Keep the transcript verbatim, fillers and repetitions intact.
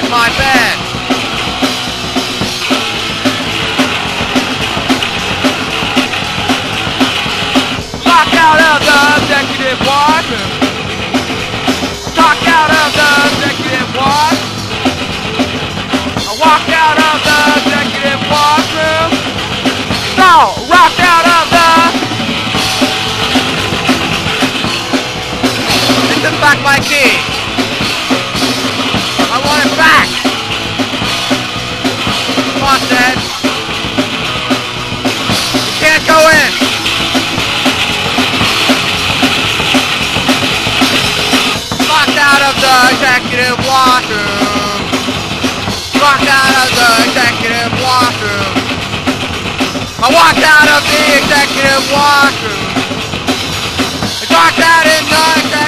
my bed. Walk out of the executive wardroom. Walk out of the executive ward. I walk out of the executive wardroom. No, walk out of the. This is back my key. I want it back. Come on, Dad. You can't go in. Locked out of the executive washroom. Locked out of the executive washroom. I walked out of the executive washroom. I walked out in the executive